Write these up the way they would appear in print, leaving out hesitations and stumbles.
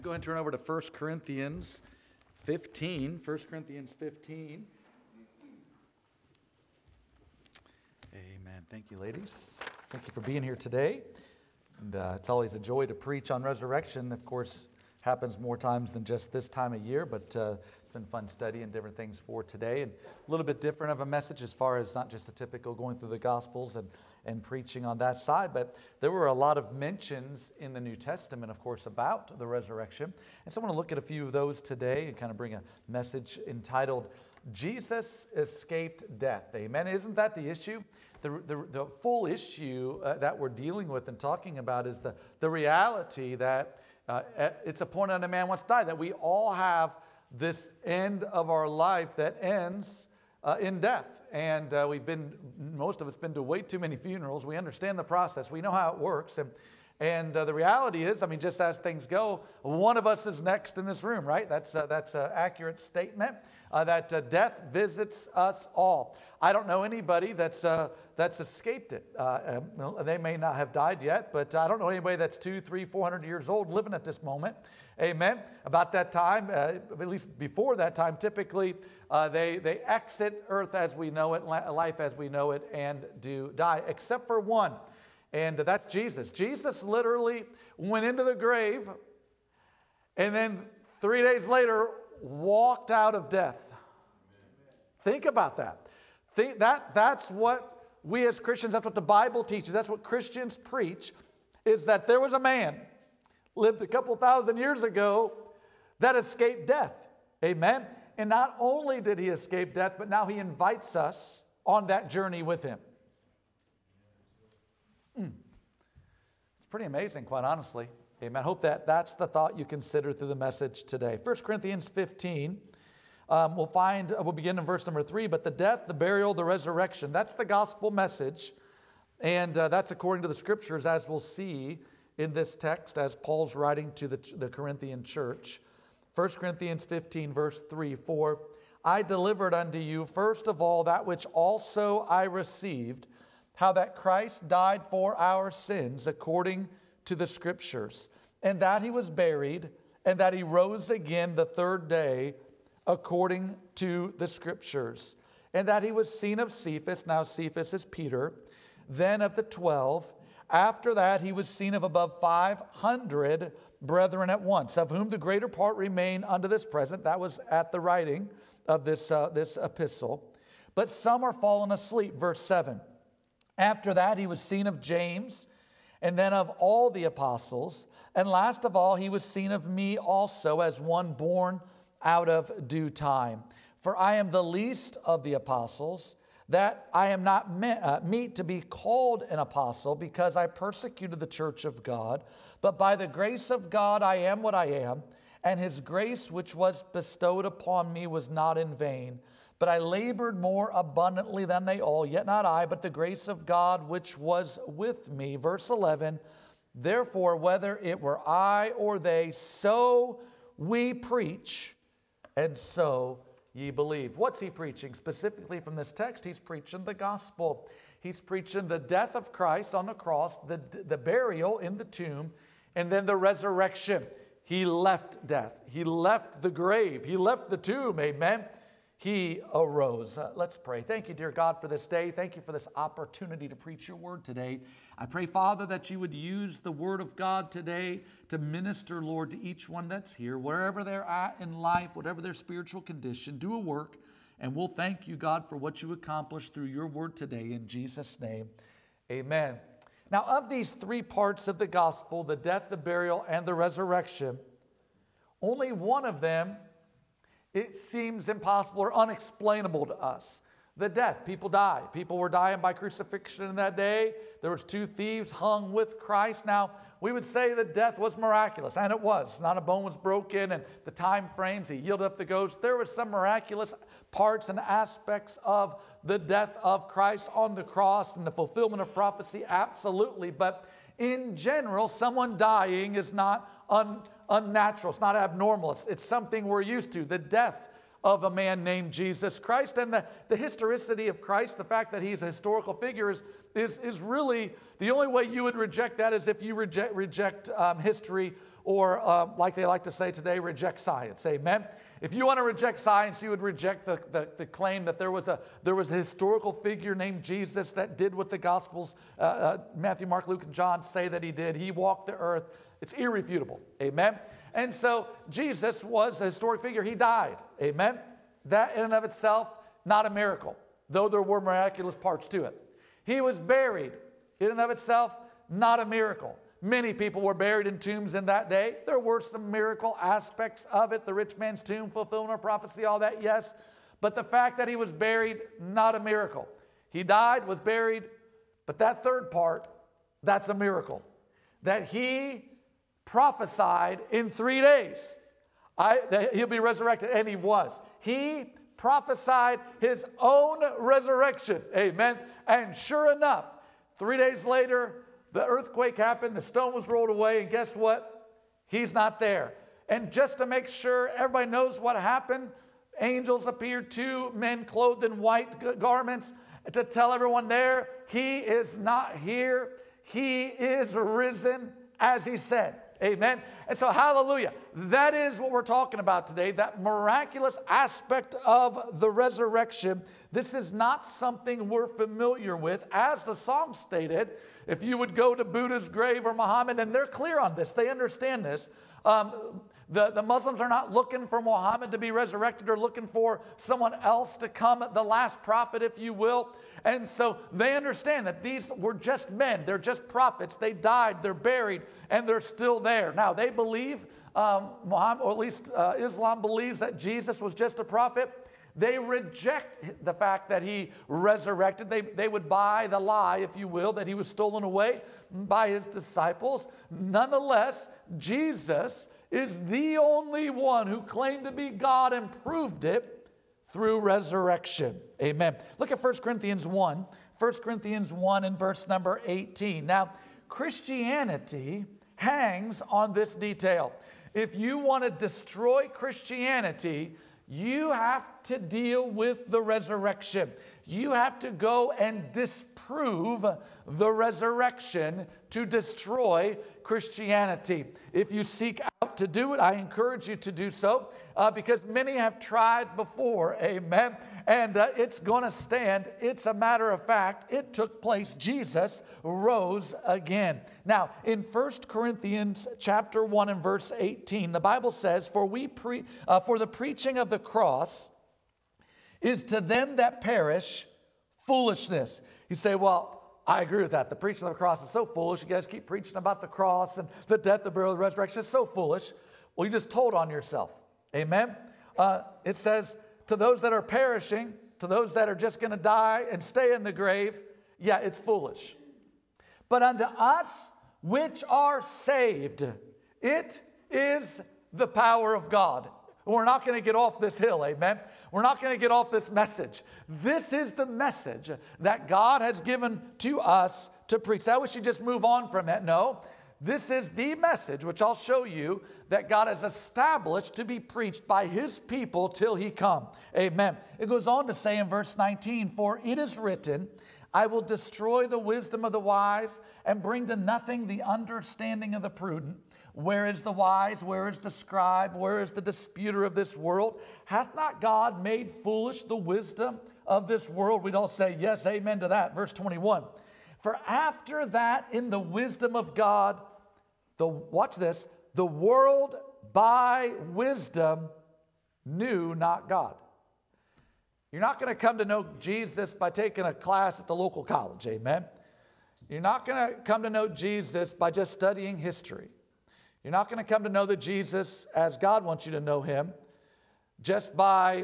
Go ahead and turn over to 1 Corinthians 15. 1 Corinthians 15. Amen. Thank you, ladies. Thank you for being here today. And it's always a joy to preach on resurrection. Of course, happens more times than just this time of year, but it's been fun studying different things for today. And a little bit different of a message as far as not just the typical going through the Gospels and preaching on that side, but there were a lot of mentions in the New Testament, of course, about the resurrection. And so I want to look at a few of those today and kind of bring a message entitled, Jesus Escaped Death. Amen. Isn't that the issue? The full issue that we're dealing with and talking about is the reality that it's appointed unto man once to die, that we all have this end of our life that ends in death. And most of us been to way too many funerals. We understand the process. We know how it works. And the reality is, just as things go, one of us is next in this room, right? That's an accurate statement, that death visits us all. I don't know anybody that's escaped it. They may not have died yet, but I don't know anybody that's 200, 300, 400 years old living at this moment. Amen. About that time, at least before that time, typically they exit earth as we know it, life as we know it, and do die, except for one, and that's Jesus. Jesus literally went into the grave and then 3 days later walked out of death. Think about that. That's what we as Christians, that's what the Bible teaches, that's what Christians preach, is that there was a man lived a couple thousand years ago that escaped death. Amen. And not only did he escape death, but now he invites us on that journey with him. It's pretty amazing, quite honestly. Amen. I hope that's the thought you consider through the message today. 1 Corinthians 15, we'll begin in verse number 3, but the death, the burial, the resurrection, that's the gospel message. And that's according to the scriptures, as we'll see in this text as Paul's writing to the Corinthian church. 1 Corinthians 15, verse 3, for I delivered unto you first of all that which also I received, how that Christ died for our sins according to the scriptures, and that he was buried, and that he rose again the third day according to the scriptures, and that he was seen of Cephas, now Cephas is Peter, then of the 12. After that, he was seen of above 500 brethren at once, of whom the greater part remain unto this present. That was at the writing of this epistle. But some are fallen asleep. Verse 7. After that, he was seen of James, and then of all the apostles. And last of all, he was seen of me also, as one born out of due time. For I am the least of the apostles, that I am not meet to be called an apostle, because I persecuted the church of God. But by the grace of God I am what I am, and his grace which was bestowed upon me was not in vain. But I labored more abundantly than they all, yet not I, but the grace of God which was with me. Verse 11, therefore whether it were I or they, so we preach, and so ye believe. What's he preaching? Specifically from this text, he's preaching the gospel. He's preaching the death of Christ on the cross, the burial in the tomb, and then the resurrection. He left death. He left the grave. He left the tomb. Amen. He arose. Let's pray. Thank you, dear God, for this day. Thank you for this opportunity to preach your word today. I pray, Father, that you would use the word of God today to minister, Lord, to each one that's here, wherever they're at in life, whatever their spiritual condition. Do a work, and we'll thank you, God, for what you accomplished through your word today. In Jesus' name, amen. Now, of these three parts of the gospel, the death, the burial, and the resurrection, only one of them, it seems impossible or unexplainable to us. The death, people die. People were dying by crucifixion in that day. There was 2 thieves hung with Christ. Now, we would say that death was miraculous, and it was. Not a bone was broken, and the time frames, he yielded up the ghost. There were some miraculous parts and aspects of the death of Christ on the cross and the fulfillment of prophecy, absolutely. But in general, someone dying is not unnatural. It's not abnormal. It's something we're used to. The death of a man named Jesus Christ. And the historicity of Christ, the fact that he's a historical figure is really, the only way you would reject that is if you reject history or like they like to say today, reject science. Amen? If you want to reject science, you would reject the claim that there was a historical figure named Jesus that did what the Gospels, Matthew, Mark, Luke, and John say that he did. He walked the earth. It's irrefutable. Amen? And so Jesus was a historic figure. He died. Amen? That in and of itself, not a miracle, though there were miraculous parts to it. He was buried. In and of itself, not a miracle. Many people were buried in tombs in that day. There were some miracle aspects of it. The rich man's tomb, fulfillment of prophecy, all that, yes. But the fact that he was buried, not a miracle. He died, was buried, but that third part, that's a miracle. That he prophesied in 3 days that he'll be resurrected, and he was. He prophesied his own resurrection, amen. And sure enough, 3 days later, the earthquake happened, the stone was rolled away, and guess what? He's not there. And just to make sure everybody knows what happened, angels appeared, 2 men clothed in white garments, to tell everyone there, he is not here. He is risen, as he said. Amen. And so, hallelujah. That is what we're talking about today, that miraculous aspect of the resurrection. This is not something we're familiar with. As the song stated, if you would go to Buddha's grave or Muhammad, and they're clear on this, they understand this. The Muslims are not looking for Muhammad to be resurrected or looking for someone else to come, the last prophet, if you will. And so they understand that these were just men. They're just prophets. They died, they're buried, and they're still there. Now, they believe, Muhammad, or at least Islam believes that Jesus was just a prophet. They reject the fact that he resurrected. They would buy the lie, if you will, that he was stolen away by his disciples. Nonetheless, Jesus is the only one who claimed to be God and proved it through resurrection. Amen. Look at 1 Corinthians 1. 1 Corinthians 1 and verse number 18. Now, Christianity hangs on this detail. If you want to destroy Christianity, you have to deal with the resurrection. You have to go and disprove the resurrection to destroy Christianity. If you seek out to do it, I encourage you to do so because many have tried before, amen, and it's going to stand. It's a matter of fact. It took place. Jesus rose again. Now, in 1 Corinthians chapter 1 and verse 18, the Bible says, for the preaching of the cross is to them that perish foolishness. You say, well, I agree with that. The preaching of the cross is so foolish. You guys keep preaching about the cross and the death, the burial, the resurrection. It's so foolish. Well, you just told on yourself. Amen? It says, to those that are perishing, to those that are just going to die and stay in the grave, yeah, it's foolish. But unto us which are saved, it is the power of God. We're not going to get off this hill, amen? We're not going to get off this message. This is the message that God has given to us to preach. I wish you just move on from it. No, this is the message, which I'll show you, that God has established to be preached by his people till he come. Amen. It goes on to say in verse 19, for it is written, I will destroy the wisdom of the wise and bring to nothing the understanding of the prudent. Where is the wise? Where is the scribe? Where is the disputer of this world? Hath not God made foolish the wisdom of this world? We'd all say, yes, amen to that. Verse 21. For after that, in the wisdom of God, watch this, the world by wisdom knew not God. You're not going to come to know Jesus by taking a class at the local college, amen? You're not going to come to know Jesus by just studying history. You're not going to come to know that Jesus, as God wants you to know him, just by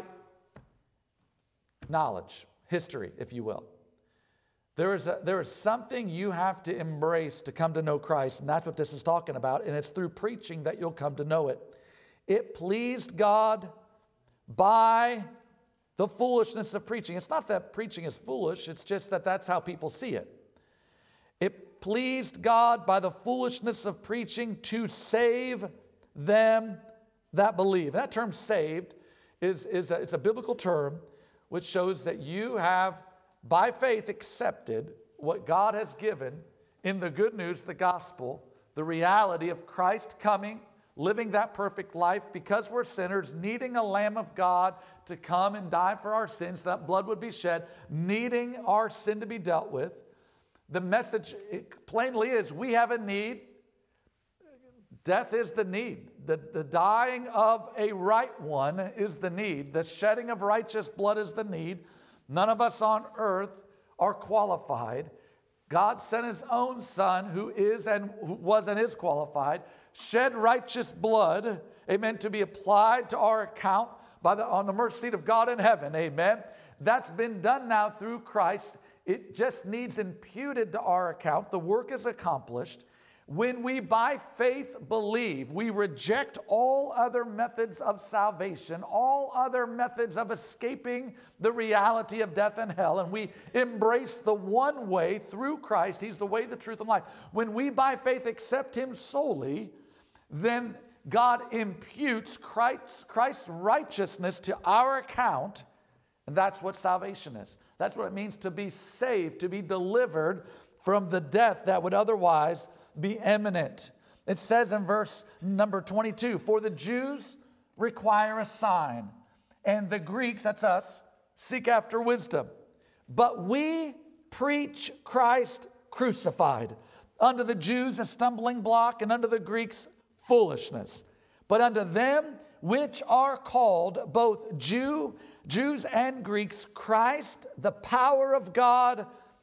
knowledge, history, if you will. There is something you have to embrace to come to know Christ, and that's what this is talking about, and it's through preaching that you'll come to know it. It pleased God by the foolishness of preaching. It's not that preaching is foolish, it's just that that's how people see it. It pleased God by the foolishness of preaching to save them that believe. And that term saved it's a biblical term which shows that you have, by faith, accepted what God has given in the good news, the gospel, the reality of Christ coming, living that perfect life because we're sinners, needing a Lamb of God to come and die for our sins, that blood would be shed, needing our sin to be dealt with. The message plainly is we have a need. Death is the need. The dying of a right one is the need. The shedding of righteous blood is the need. None of us on earth are qualified. God sent his own Son, who is and who was and is qualified, shed righteous blood, amen, to be applied to our account on the mercy seat of God in heaven, amen. That's been done now through Christ. It just needs imputed to our account. The work is accomplished. When we by faith believe, we reject all other methods of salvation, all other methods of escaping the reality of death and hell, and we embrace the one way through Christ. He's the way, the truth, and life. When we by faith accept him solely, then God imputes Christ's righteousness to our account, and that's what salvation is. That's what it means to be saved, to be delivered from the death that would otherwise be imminent. It says in verse number 22, for the Jews require a sign, and the Greeks, that's us, seek after wisdom. But we preach Christ crucified, unto the Jews a stumbling block, and unto the Greeks foolishness. But unto them which are called, both Jews and Greeks, Christ, the power of God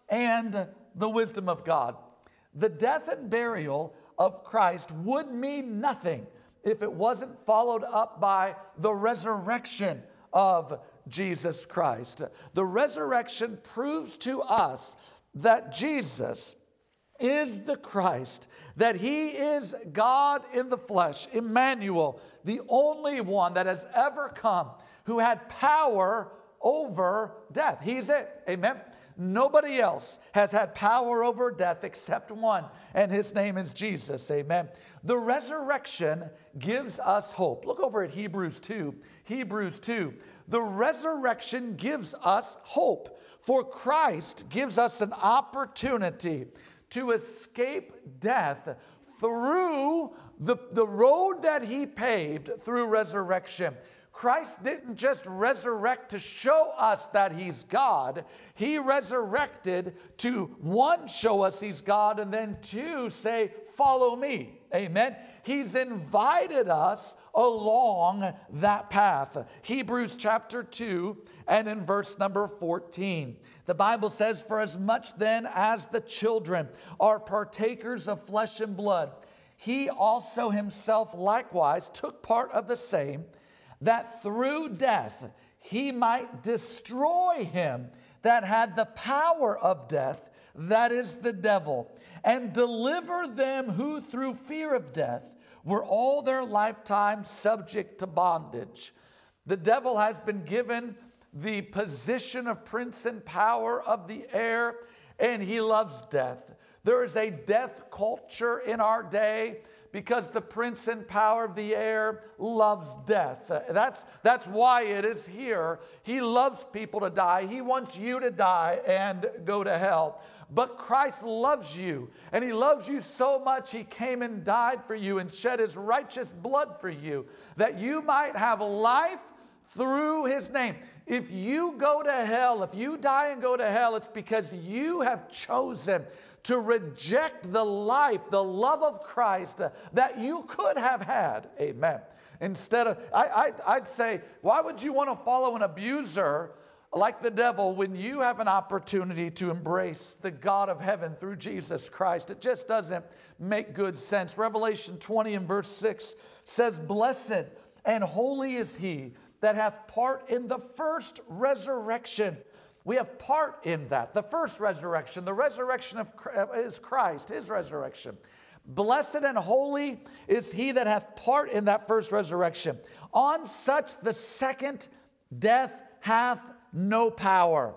and the wisdom of God. The death and burial of Christ would mean nothing if it wasn't followed up by the resurrection of Jesus Christ. The resurrection proves to us that Jesus is the Christ, that he is God in the flesh, Emmanuel, the only one that has ever come who had power over death. He's it. Amen. Nobody else has had power over death except one, and his name is Jesus. Amen. The resurrection gives us hope. Look over at Hebrews 2. Hebrews 2. The resurrection gives us hope, for Christ gives us an opportunity to escape death through the road that he paved through resurrection. Christ didn't just resurrect to show us that he's God. He resurrected to, one, show us he's God, and then two, say, follow me. Amen. He's invited us along that path. Hebrews chapter 2 and in verse number 14. The Bible says, for as much then as the children are partakers of flesh and blood, he also himself likewise took part of the same, that through death he might destroy him that had the power of death, that is the devil, and deliver them who through fear of death were all their lifetime subject to bondage. The devil has been given the position of prince and power of the air, and he loves death. There is a death culture in our day because the prince and power of the air loves death. That's why it is here. He loves people to die. He wants you to die and go to hell. But Christ loves you, and he loves you so much he came and died for you and shed his righteous blood for you, that you might have life through his name. If you go to hell, if you die and go to hell, it's because you have chosen to reject the life, the love of Christ that you could have had. Amen. Instead of, I'd say, why would you want to follow an abuser like the devil when you have an opportunity to embrace the God of heaven through Jesus Christ? It just doesn't make good sense. Revelation 20 and verse 6 says, blessed and holy is he that hath part in the first resurrection. We have part in that. The first resurrection, the resurrection is Christ, his resurrection. Blessed and holy is he that hath part in that first resurrection. On such the second death hath no power.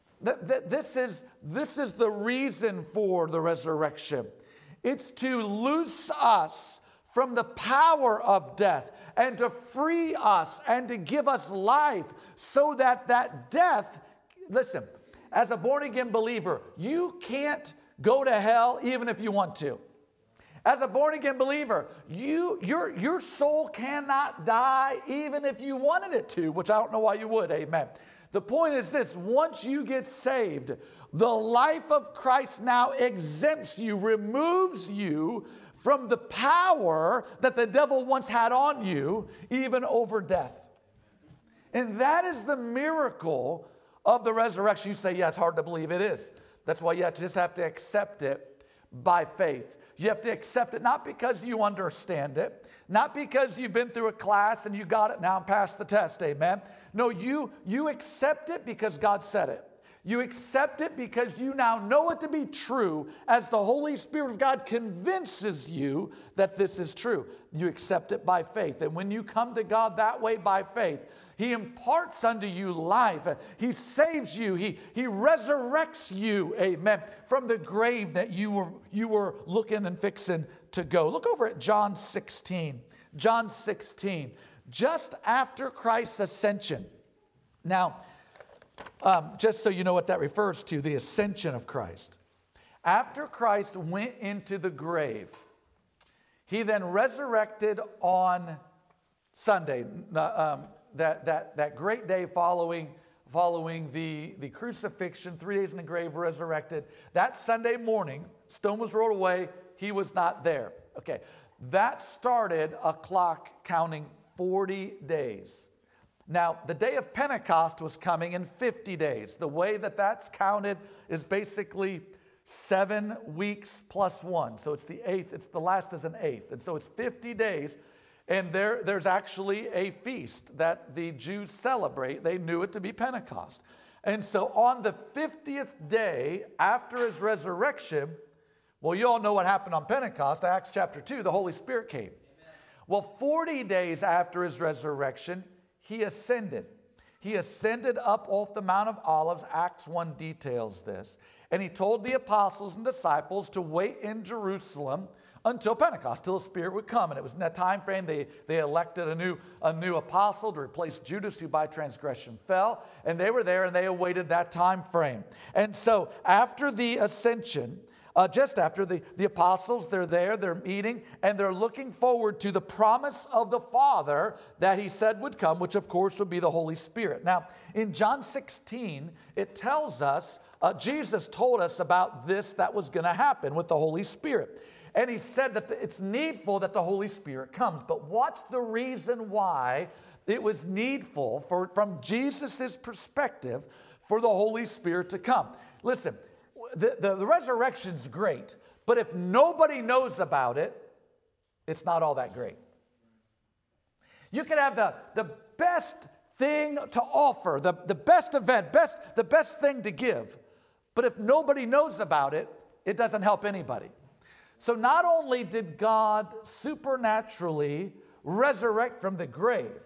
This is the reason for the resurrection. It's to loose us from the power of death and to free us and to give us life so that death, listen, as a born-again believer, you can't go to hell even if you want to. As a born-again believer, your soul cannot die even if you wanted it to, which I don't know why you would, amen. The point is this: once you get saved, the life of Christ now exempts you, removes you from the power that the devil once had on you, even over death. And that is the miracle of the resurrection. You say, yeah, it's hard to believe. It is. That's why you just have to accept it by faith. You have to accept it not because you understand it, not because you've been through a class and you got it now and passed the test, amen. No, you accept it because God said it. You accept it because you now know it to be true as the Holy Spirit of God convinces you that this is true. You accept it by faith. And when you come to God that way by faith, He imparts unto you life. He saves you. He resurrects you, amen, from the grave that you were looking and fixing to go. Look over at John 16. John 16, just after Christ's ascension. Now, just so you know what that refers to, the ascension of Christ. After Christ went into the grave, He then resurrected on Sunday, that great day following the crucifixion, 3 days in the grave, resurrected. That Sunday morning, stone was rolled away, He was not there. Okay, that started a clock counting 40 days. Now, the day of Pentecost was coming in 50 days. The way that that's counted is basically 7 weeks plus 1. So it's the eighth, the last is an eighth. And so it's 50 days. And there's actually a feast that the Jews celebrate. They knew it to be Pentecost. And so on the 50th day after His resurrection, well, you all know what happened on Pentecost, Acts chapter 2, the Holy Spirit came. Amen. Well, 40 days after His resurrection, He ascended. He ascended up off the Mount of Olives. Acts 1 details this. And He told the apostles and disciples to wait in Jerusalem until Pentecost, till the Spirit would come. And it was in that time frame they elected a new apostle to replace Judas, who by transgression fell. And they were there and they awaited that time frame. And so after the ascension, just after the apostles, they're there, they're meeting, and they're looking forward to the promise of the Father that He said would come, which of course would be the Holy Spirit. Now, in John 16, it tells us, Jesus told us about this that was going to happen with the Holy Spirit. And He said that it's needful that the Holy Spirit comes. But what's the reason why it was needful, from Jesus' perspective, for the Holy Spirit to come? Listen, the resurrection's great, but if nobody knows about it, it's not all that great. You could have the best thing to offer, the best event, the best thing to give, but if nobody knows about it, it doesn't help anybody. So not only did God supernaturally resurrect from the grave,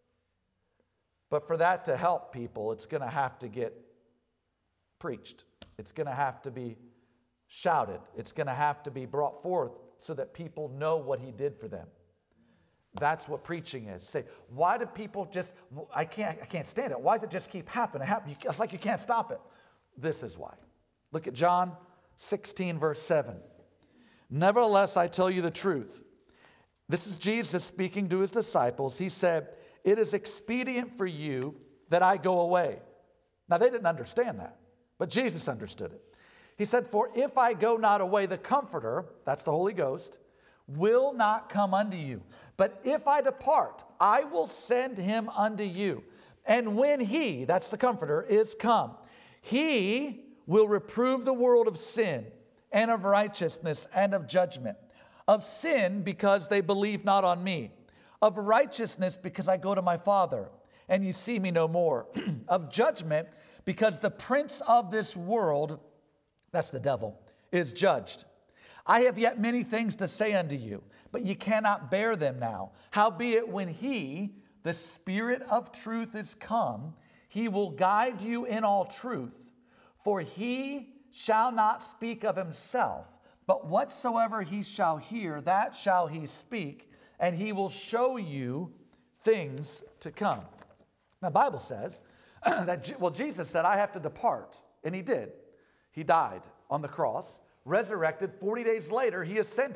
but for that to help people, it's going to have to get preached. It's going to have to be shouted. It's going to have to be brought forth so that people know what He did for them. That's what preaching is. Say, why do people just, I can't stand it. Why does it just keep happening? It's like you can't stop it. This is why. Look at John 16, verse 7. Nevertheless, I tell you the truth. This is Jesus speaking to His disciples. He said, it is expedient for you that I go away. Now, they didn't understand that, but Jesus understood it. He said, for if I go not away, the Comforter, that's the Holy Ghost, will not come unto you. But if I depart, I will send Him unto you. And when He, that's the Comforter, is come, He will reprove the world of sin and of righteousness and of judgment. Of sin, because they believe not on me. Of righteousness, because I go to my Father, and you see me no more. Of judgment, because the prince of this world, that's the devil, is judged. I have yet many things to say unto you, but ye cannot bear them now. Howbeit, when He, the Spirit of truth, is come, He will guide you in all truth. For He shall not speak of Himself, but whatsoever He shall hear, that shall He speak, and He will show you things to come. Now, the Bible says that, Jesus said, I have to depart, and He did. He died on the cross, resurrected. 40 days later, He ascended.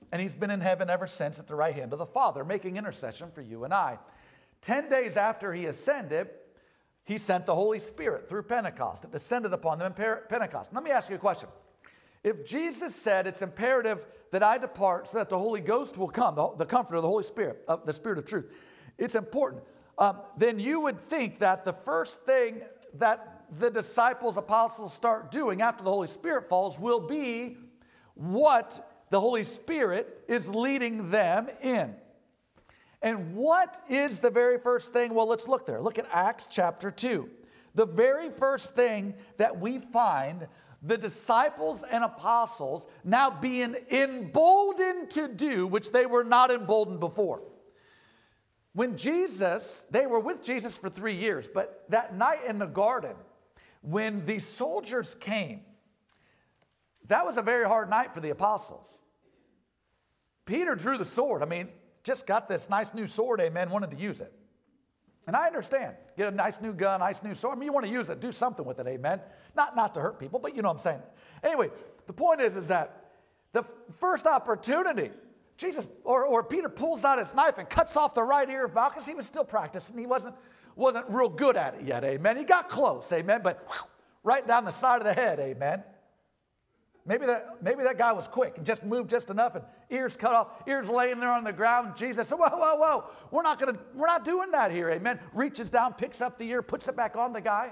And he's been in heaven ever since at the right hand of the Father, making intercession for you and I. 10 days after he ascended, he sent the Holy Spirit through Pentecost. It descended upon them in Pentecost. Let me ask you a question. If Jesus said it's imperative that I depart so that the Holy Ghost will come, the Comforter, the Holy Spirit, the Spirit of truth, it's important, then you would think that the first thing that the disciples, apostles start doing after the Holy Spirit falls will be what the Holy Spirit is leading them in. And what is the very first thing? Well, let's look there. Look at Acts chapter 2. The very first thing that we find the disciples and apostles now being emboldened to do, which they were not emboldened before. When they were with Jesus for 3 years, but that night in the garden, when the soldiers came, that was a very hard night for the apostles. Peter drew the sword. Just got this nice new sword, amen, wanted to use it. And I understand. Get a nice new gun, nice new sword. You want to use it, do something with it, amen. Not to hurt people, but you know what I'm saying. Anyway, the point is that the first opportunity, Jesus or Peter pulls out his knife and cuts off the right ear of Malchus. He was still practicing. He wasn't real good at it yet, amen. He got close, amen, but right down the side of the head, amen. Maybe that guy was quick and just moved just enough and ears cut off, ears laying there on the ground. Jesus said, whoa, we're not doing that here, amen. Reaches down, picks up the ear, puts it back on the guy.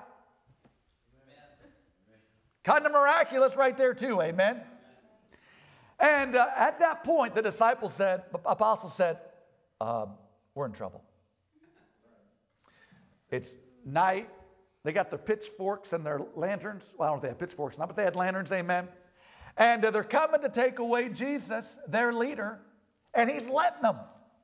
Kind of miraculous right there too, amen. And at that point, the apostles said, we're in trouble. It's night. They got their pitchforks and their lanterns. Well, I don't know if they had pitchforks now, but they had lanterns, amen. And they're coming to take away Jesus, their leader, and he's letting them.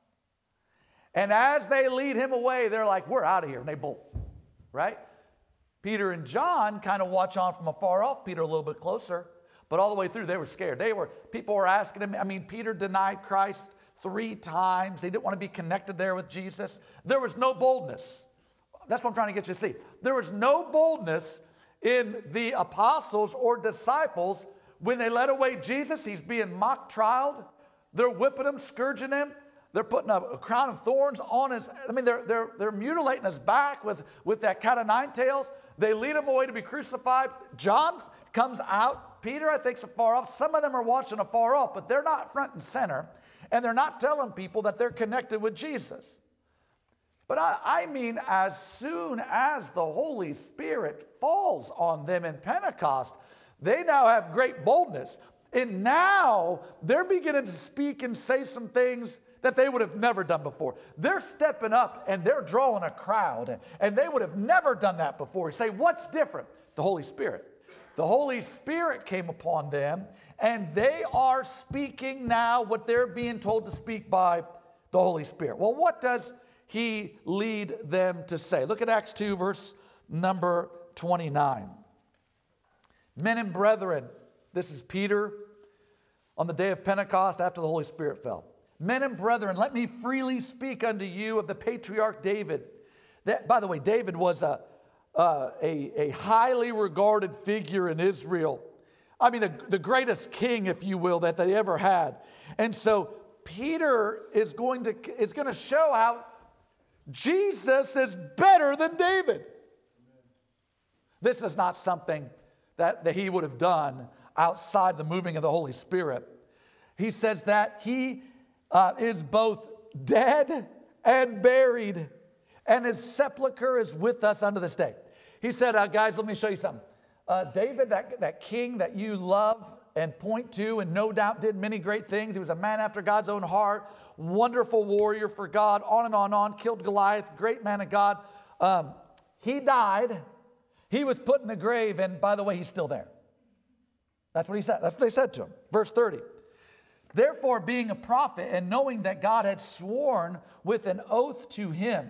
And as they lead him away, they're like, we're out of here, and they bolt, right? Peter and John kind of watch on from afar off, Peter a little bit closer, but all the way through, they were scared. People were asking him, Peter denied Christ 3 times. He didn't want to be connected there with Jesus. There was no boldness. That's what I'm trying to get you to see. There was no boldness in the apostles or disciples when they led away Jesus. He's being mock trialed. They're whipping him, scourging him. They're putting a crown of thorns on his. They're mutilating his back with that cat of 9 tails. They lead him away to be crucified. John comes out. Peter, I think, is afar off. Some of them are watching afar off, but they're not front and center, and they're not telling people that they're connected with Jesus. But as soon as the Holy Spirit falls on them in Pentecost, they now have great boldness. And now they're beginning to speak and say some things that they would have never done before. They're stepping up and they're drawing a crowd, and they would have never done that before. You say, what's different? The Holy Spirit. The Holy Spirit came upon them, and they are speaking now what they're being told to speak by the Holy Spirit. Well, what does he lead them to say? Look at Acts 2, verse number 29. Men and brethren, this is Peter on the day of Pentecost after the Holy Spirit fell. Men and brethren, let me freely speak unto you of the patriarch David. That, by the way, David was a highly regarded figure in Israel. The greatest king, if you will, that they ever had. And so Peter is going to show how Jesus is better than David. This is not something that he would have done outside the moving of the Holy Spirit. He says that he is both dead and buried, and his sepulcher is with us unto this day. He said, guys, let me show you something. David, that king that you love and point to, and no doubt did many great things. He was a man after God's own heart, wonderful warrior for God, on and on, killed Goliath, great man of God. He died. He was put in the grave, and by the way, he's still there. That's what he said. That's what they said to him. Verse 30. Therefore, being a prophet, and knowing that God had sworn with an oath to him,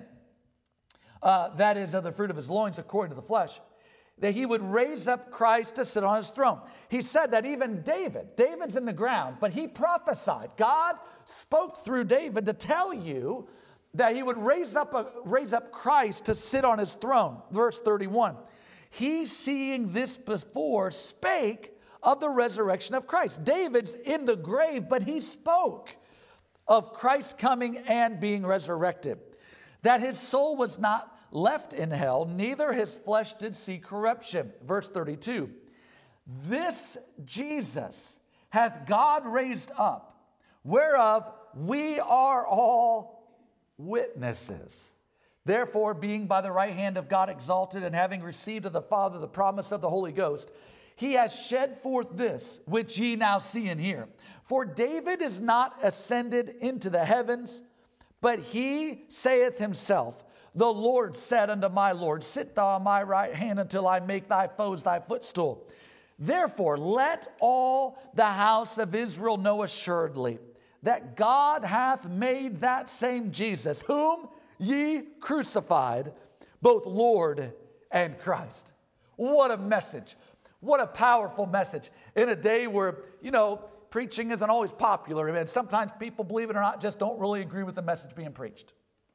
that is of the fruit of his loins according to the flesh, that he would raise up Christ to sit on his throne. He said that even David's in the ground, but he prophesied. God spoke through David to tell you that he would raise up Christ to sit on his throne. Verse 31. He, seeing this before, spake of the resurrection of Christ. David's in the grave, but he spoke of Christ coming and being resurrected, that his soul was not left in hell, neither his flesh did see corruption. Verse 32, this Jesus hath God raised up, whereof we are all witnesses. Therefore, being by the right hand of God exalted, and having received of the Father the promise of the Holy Ghost, he has shed forth this, which ye now see and hear. For David is not ascended into the heavens, but he saith himself, the Lord said unto my Lord, sit thou on my right hand until I make thy foes thy footstool. Therefore, let all the house of Israel know assuredly that God hath made that same Jesus, whom ye crucified, both Lord and Christ. What a message. What a powerful message. In a day where, preaching isn't always popular. And sometimes people, believe it or not, just don't really agree with the message being preached.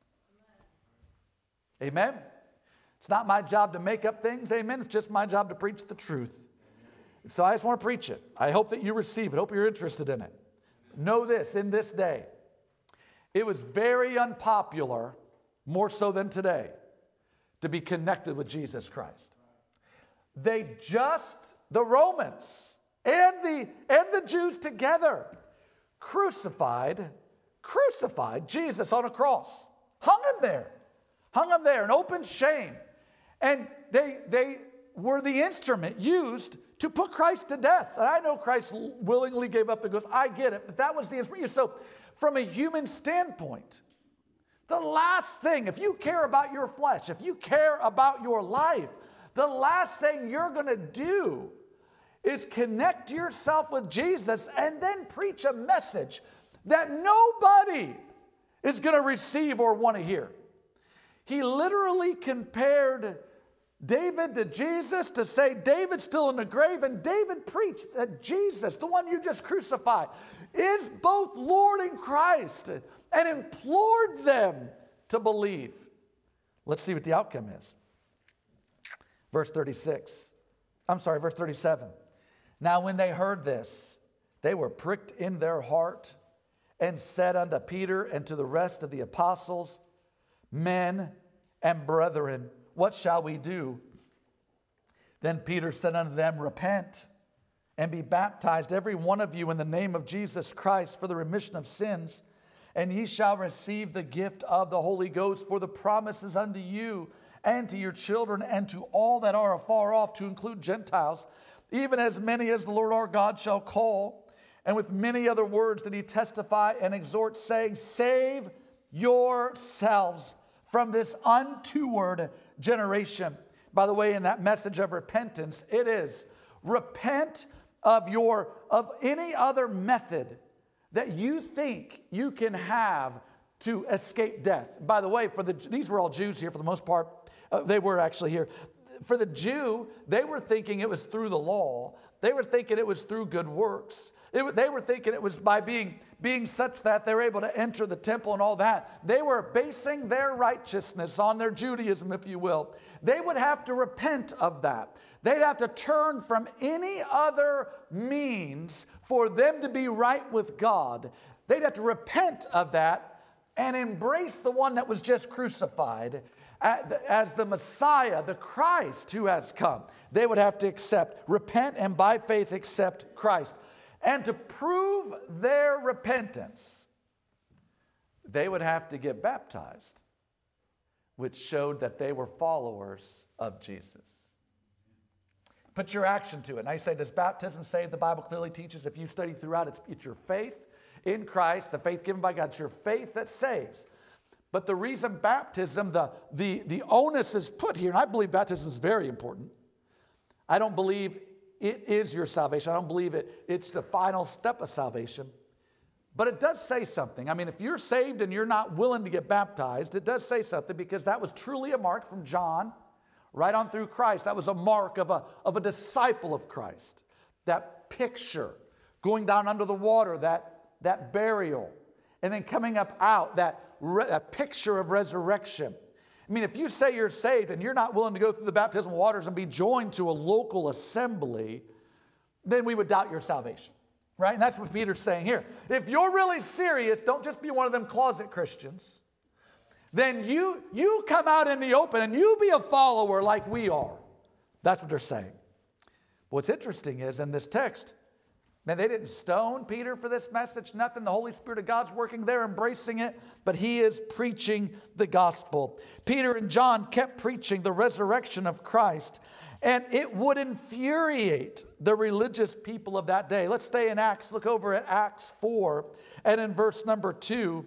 Amen? It's not my job to make up things. Amen? It's just my job to preach the truth. So I just want to preach it. I hope that you receive it. I hope you're interested in it. Know this, in this day, it was very unpopular, more so than today, to be connected with Jesus Christ. The Romans and the Jews together crucified Jesus on a cross. Hung him there in open shame. And they were the instrument used to put Christ to death. And I know Christ willingly gave up the ghost. I get it, but that was the instrument. So from a human standpoint, the last thing, if you care about your flesh, if you care about your life, the last thing you're going to do is connect yourself with Jesus and then preach a message that nobody is going to receive or want to hear. He literally compared David to Jesus to say David's still in the grave, and David preached that Jesus, the one you just crucified, is both Lord and Christ, and implored them to believe. Let's see what the outcome is. Verse 37. Now when they heard this, they were pricked in their heart, and said unto Peter and to the rest of the apostles, men and brethren, what shall we do? Then Peter said unto them, repent and be baptized, every one of you, in the name of Jesus Christ for the remission of sins, and ye shall receive the gift of the Holy Ghost, for the promises unto you and to your children and to all that are afar off, to include Gentiles, even as many as the Lord our God shall call. And with many other words did he testify and exhort, saying, save yourselves from this untoward generation. By the way, in that message of repentance, it is repent of any other method that you think you can have to escape death. By the way, these were all Jews here for the most part. They were actually here. For the Jew, they were thinking it was through the law. They were thinking it was through good works. They were thinking it was by being such that they're able to enter the temple and all that. They were basing their righteousness on their Judaism, if you will. They would have to repent of that. They'd have to turn from any other means for them to be right with God. They'd have to repent of that and embrace the one that was just crucified as the Messiah, the Christ who has come. They would have to repent, and by faith accept Christ. And to prove their repentance, they would have to get baptized, which showed that they were followers of Jesus. Put your action to it. Now you say, does baptism save? The Bible clearly teaches, if you study throughout, it's your faith in Christ, the faith given by God. It's your faith that saves. But the reason baptism, the onus is put here, and I believe baptism is very important. I don't believe it is your salvation. I don't believe it's the final step of salvation. But it does say something. I mean, if you're saved and you're not willing to get baptized, it does say something, because that was truly a mark from John right on through Christ. That was a mark of a disciple of Christ. That picture, going down under the water, that burial, and then coming up out, that picture of resurrection. I mean, if you say you're saved and you're not willing to go through the baptismal waters and be joined to a local assembly, then we would doubt your salvation. Right? And that's what Peter's saying here. If you're really serious, don't just be one of them closet Christians. Then you come out in the open and you be a follower like we are. That's what they're saying. What's interesting is in this text, man, they didn't stone Peter for this message, nothing. The Holy Spirit of God's working there, embracing it, but he is preaching the gospel. Peter and John kept preaching the resurrection of Christ, and it would infuriate the religious people of that day. Let's stay in Acts. Look over at Acts 4, and in verse number 2,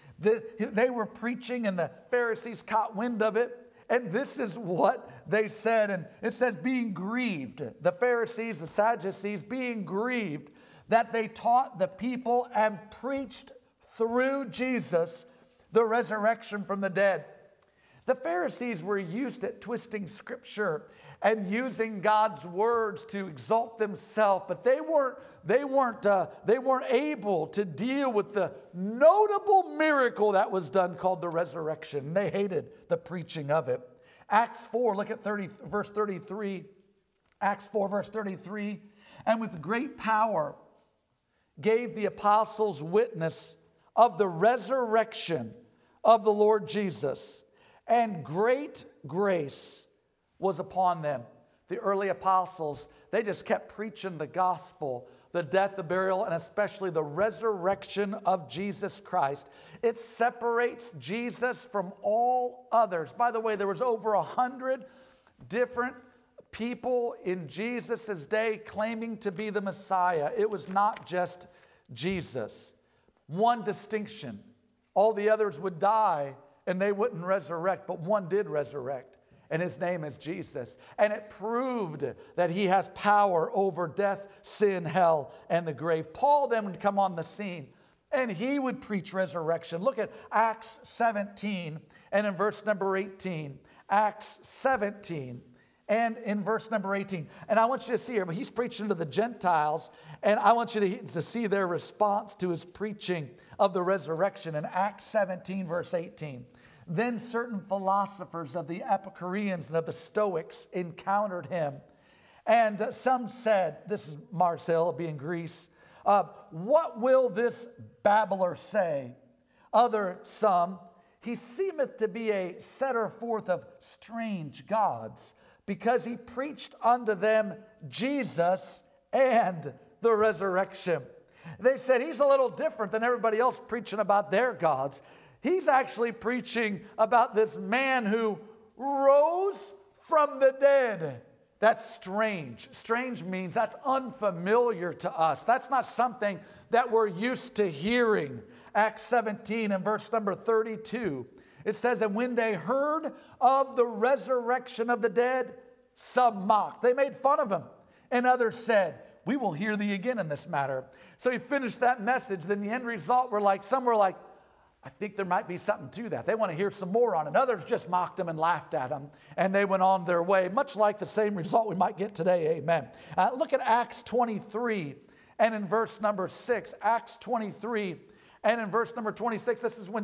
they were preaching, and the Pharisees caught wind of it. And this is what they said. And it says, being grieved, the Pharisees, the Sadducees, being grieved that they taught the people and preached through Jesus the resurrection from the dead. The Pharisees were used at twisting Scripture and using God's words to exalt themselves, but they weren't able to deal with the notable miracle that was done called the resurrection. They hated the preaching of it. Acts 4, look at verse 33. Acts 4, verse 33. And with great power gave the apostles witness of the resurrection of the Lord Jesus, and great grace was upon them. The early apostles, they just kept preaching the gospel, the death, the burial, and especially the resurrection of Jesus Christ. It separates Jesus from all others. By the way, there was over 100 different people in Jesus' day claiming to be the Messiah. It was not just Jesus. One distinction: all the others would die and they wouldn't resurrect, but one did resurrect. And his name is Jesus. And it proved that he has power over death, sin, hell, and the grave. Paul then would come on the scene, and he would preach resurrection. Look at Acts 17 and in verse number 18. Acts 17 and in verse number 18. And I want you to see here, but he's preaching to the Gentiles, and I want you to see their response to his preaching of the resurrection in Acts 17, verse 18. Then certain philosophers of the Epicureans and of the Stoics encountered him. And some said, this is Marseille being Greece, what will this babbler say? Some, he seemeth to be a setter forth of strange gods, because he preached unto them Jesus and the resurrection. They said he's a little different than everybody else preaching about their gods. He's actually preaching about this man who rose from the dead. That's strange. Strange means that's unfamiliar to us. That's not something that we're used to hearing. Acts 17 and verse number 32. It says, and when they heard of the resurrection of the dead, some mocked. They made fun of him. And others said, we will hear thee again in this matter. So he finished that message. Then the end result some were like, I think there might be something to that. They want to hear some more on it. Others just mocked him and laughed at him, and they went on their way, much like the same result we might get today. Amen. Look at Acts 23 and in verse number 6. Acts 23 and in verse number 26. This is when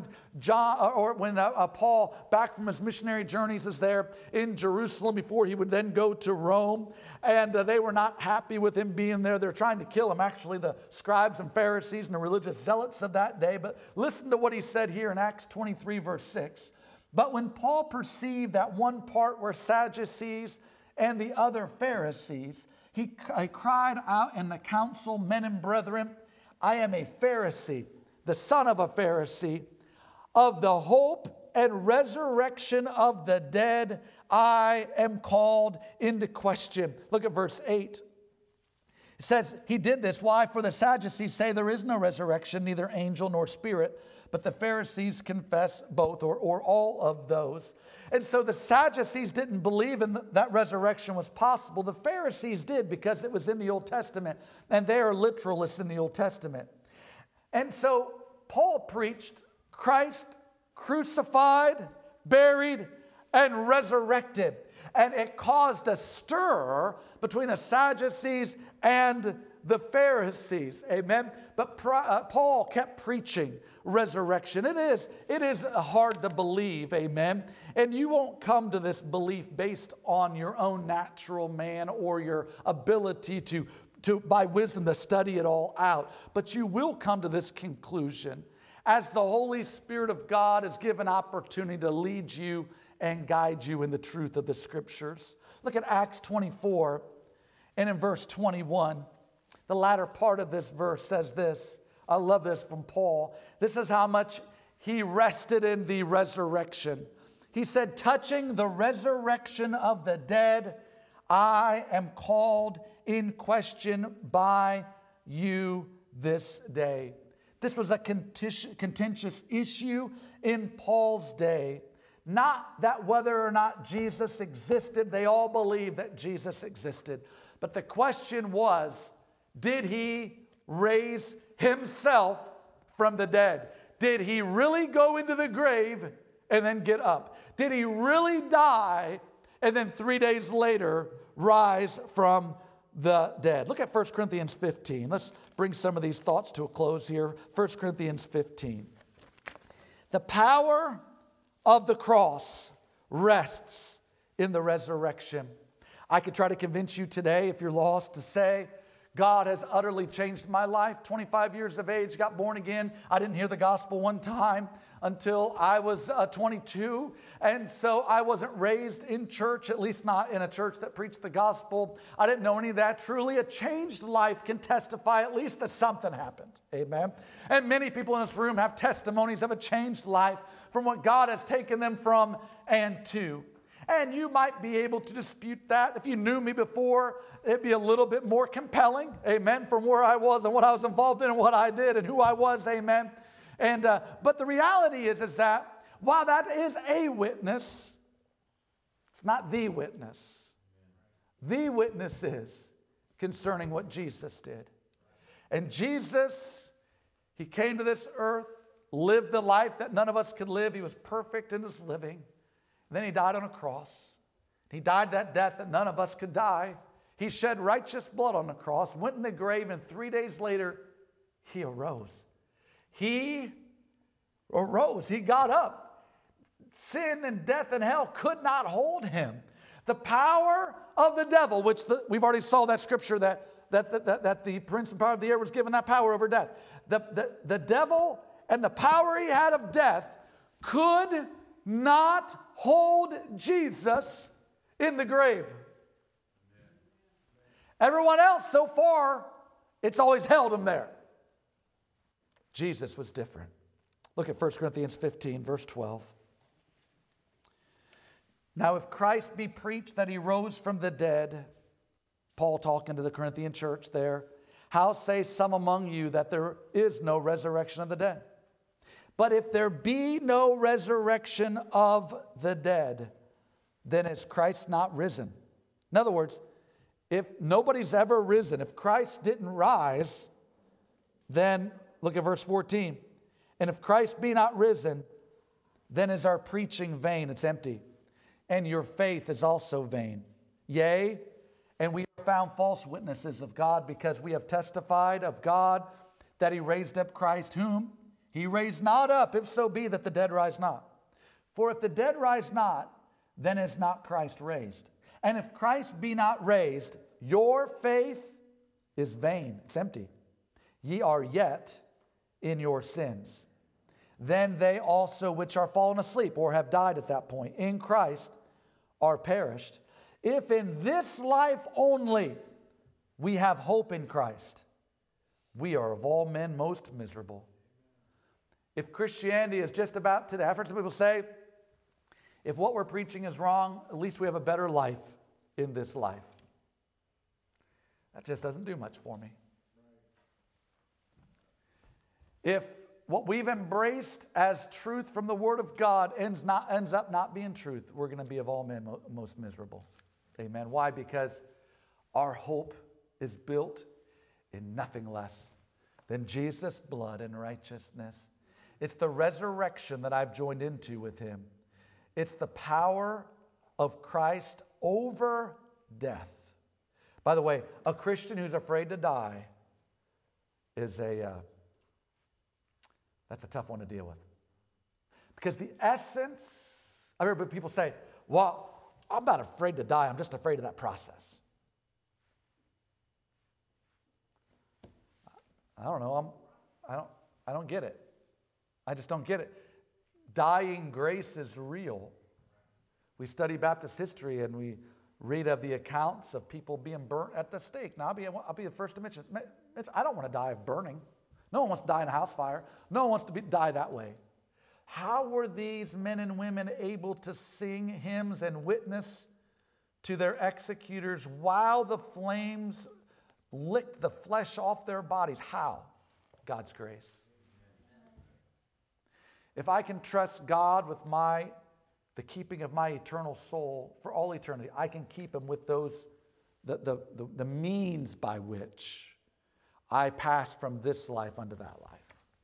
Paul, back from his missionary journeys, is there in Jerusalem before he would then go to Rome. And they were not happy with him being there. They're trying to kill him, actually, the scribes and Pharisees and the religious zealots of that day. But listen to what he said here in Acts 23, verse 6. But when Paul perceived that one part were Sadducees and the other Pharisees, he cried out in the council, men and brethren, I am a Pharisee, the son of a Pharisee, of the hope and resurrection of the dead, I am called into question. Look at verse 8. It says, he did this. Why? For the Sadducees say there is no resurrection, neither angel nor spirit. But the Pharisees confess both, or all of those. And so the Sadducees didn't believe that resurrection was possible. The Pharisees did, because it was in the Old Testament. And they are literalists in the Old Testament. And so Paul preached Christ crucified, buried, and resurrected. And it caused a stir between the Sadducees and the Pharisees. Amen. But Paul kept preaching resurrection. It is hard to believe. Amen. And you won't come to this belief based on your own natural man or your ability to by wisdom to study it all out. But you will come to this conclusion as the Holy Spirit of God is given opportunity to lead you and guide you in the truth of the Scriptures. Look at Acts 24 and in verse 21. The latter part of this verse says this. I love this from Paul. This is how much he rested in the resurrection. He said, touching the resurrection of the dead, I am called in question by you this day. This was a contentious issue in Paul's day. Not that whether or not Jesus existed, they all believed that Jesus existed. But the question was, did he raise himself from the dead? Did he really go into the grave and then get up? Did he really die and then 3 days later rise from the dead? Look at 1 Corinthians 15. Let's bring some of these thoughts to a close here. 1 Corinthians 15. The power of the cross rests in the resurrection. I could try to convince you today, if you're lost, to say, God has utterly changed my life. 25 years of age, got born again. I didn't hear the gospel one time until I was 22. And so I wasn't raised in church, at least not in a church that preached the gospel. I didn't know any of that. Truly, a changed life can testify at least that something happened. Amen. And many people in this room have testimonies of a changed life from what God has taken them from and to. And you might be able to dispute that. If you knew me before, it'd be a little bit more compelling, amen, from where I was and what I was involved in and what I did and who I was, amen. And but the reality is that while that is a witness, it's not the witness. The witness is concerning what Jesus did. And Jesus, he came to this earth, lived the life that none of us could live. He was perfect in his living. Then he died on a cross. He died that death that none of us could die. He shed righteous blood on the cross, went in the grave, and 3 days later, he arose. He arose. He got up. Sin and death and hell could not hold him. The power of the devil, which we've already saw that scripture that the prince and power of the air was given that power over death. The devil and the power he had of death could not hold Jesus in the grave. Everyone else so far, it's always held him there. Jesus was different. Look at 1 Corinthians 15, verse 12. Now, if Christ be preached that he rose from the dead, Paul talking to the Corinthian church there, how say some among you that there is no resurrection of the dead? But if there be no resurrection of the dead, then is Christ not risen? In other words, if nobody's ever risen, if Christ didn't rise, then look at verse 14. And if Christ be not risen, then is our preaching vain, it's empty, and your faith is also vain. Yea, and we have found false witnesses of God, because we have testified of God that he raised up Christ, whom he raised not up, if so be that the dead rise not. For if the dead rise not, then is not Christ raised. And if Christ be not raised, your faith is vain, it's empty. Ye are yet in your sins. Then they also which are fallen asleep, or have died at that point, in Christ, are perished. If in this life only we have hope in Christ, we are of all men most miserable. If Christianity is just about today, I've heard some people say, if what we're preaching is wrong, at least we have a better life in this life. That just doesn't do much for me. If what we've embraced as truth from the Word of God ends up not being truth, we're going to be of all men most miserable. Amen. Why? Because our hope is built in nothing less than Jesus' blood and righteousness. It's the resurrection that I've joined into with him. It's the power of Christ over death. By the way, a Christian who's afraid to die is that's a tough one to deal with. Because the essence, I've heard people say, well, I'm not afraid to die, I'm just afraid of that process. I don't know. I don't get it. I just don't get it. Dying grace is real. We study Baptist history and we read of the accounts of people being burnt at the stake. Now, I'll be the first to mention, I don't want to die of burning. No one wants to die in a house fire. No one wants to die that way. How were these men and women able to sing hymns and witness to their executors while the flames licked the flesh off their bodies? How? God's grace. If I can trust God with the keeping of my eternal soul for all eternity, I can keep him with those the means by which I pass from this life unto that life.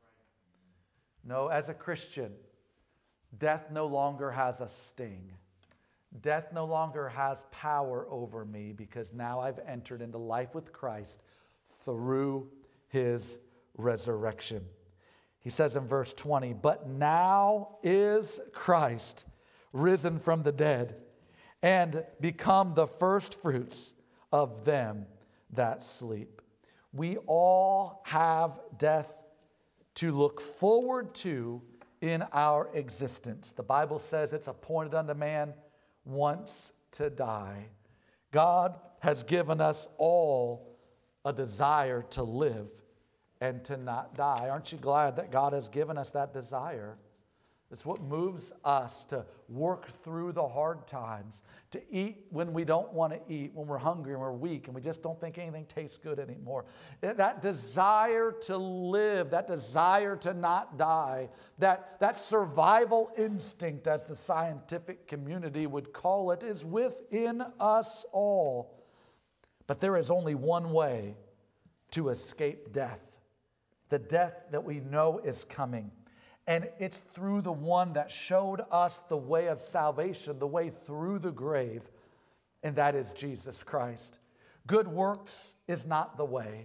No, as a Christian, death no longer has a sting. Death no longer has power over me because now I've entered into life with Christ through his resurrection. He says in verse 20, but now is Christ risen from the dead and become the first fruits of them that sleep. We all have death to look forward to in our existence. The Bible says it's appointed unto man once to die. God has given us all a desire to live and to not die. Aren't you glad that God has given us that desire? It's what moves us to work through the hard times, to eat when we don't want to eat, when we're hungry and we're weak and we just don't think anything tastes good anymore. That desire to live, that desire to not die, that survival instinct, as the scientific community would call it, is within us all. But there is only one way to escape death, the death that we know is coming. And it's through the one that showed us the way of salvation, the way through the grave, and that is Jesus Christ. Good works is not the way.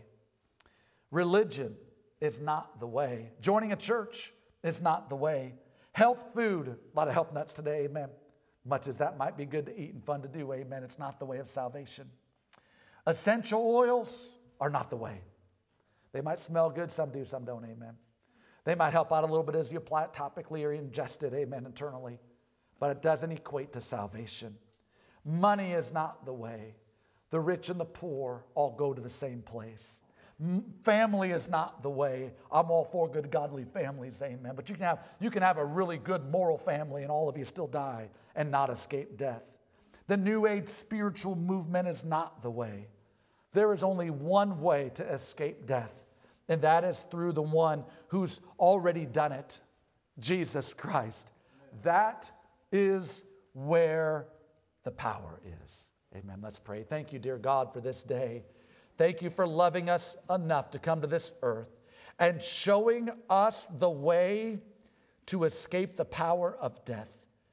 Religion is not the way. Joining a church is not the way. Health food, a lot of health nuts today, amen. Much as that might be good to eat and fun to do, amen, it's not the way of salvation. Essential oils are not the way. They might smell good, some do, some don't, amen. They might help out a little bit as you apply it topically or ingest it, amen, internally. But it doesn't equate to salvation. Money is not the way. The rich and the poor all go to the same place. Family is not the way. I'm all for good, godly families, amen. But you can have a really good moral family and all of you still die and not escape death. The New Age spiritual movement is not the way. There is only one way to escape death. And that is through the one who's already done it, Jesus Christ. That is where the power is. Amen. Let's pray. Thank you, dear God, for this day. Thank you for loving us enough to come to this earth and showing us the way to escape the power of death.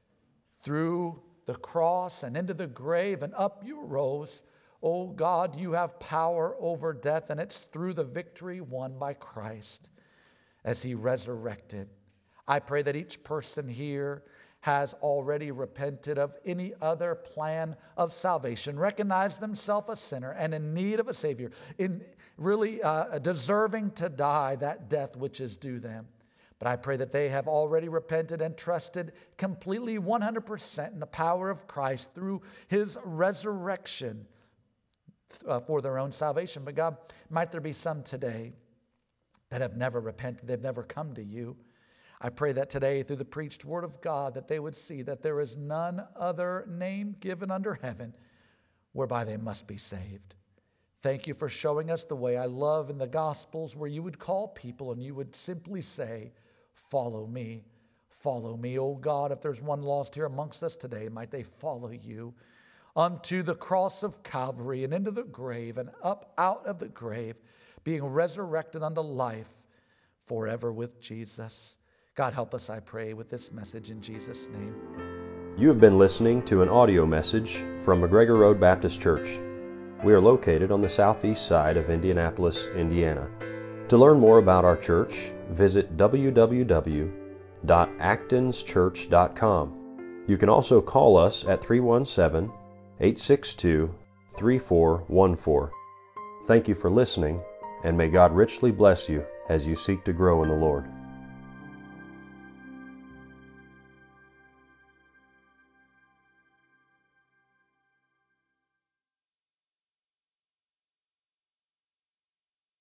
Through the cross and into the grave and up you rose. Oh God, you have power over death, and it's through the victory won by Christ as he resurrected. I pray that each person here has already repented of any other plan of salvation, recognized themselves a sinner and in need of a Savior, in really deserving to die that death which is due them. But I pray that they have already repented and trusted completely 100% in the power of Christ through his resurrection for their own salvation. But God, might there be some today that have never repented, they've never come to you. I pray that today through the preached word of God that they would see that there is none other name given under heaven whereby they must be saved. Thank you for showing us the way. I love in the Gospels where you would call people and you would simply say, follow me, follow me. Oh God, if there's one lost here amongst us today, might they follow you unto the cross of Calvary and into the grave and up out of the grave, being resurrected unto life forever with Jesus. God, help us, I pray, with this message in Jesus' name. You have been listening to an audio message from McGregor Road Baptist Church. We are located on the southeast side of Indianapolis, Indiana. To learn more about our church, visit www.actonschurch.com. You can also call us at 317-862-3414. Thank you for listening, and may God richly bless you as you seek to grow in the Lord.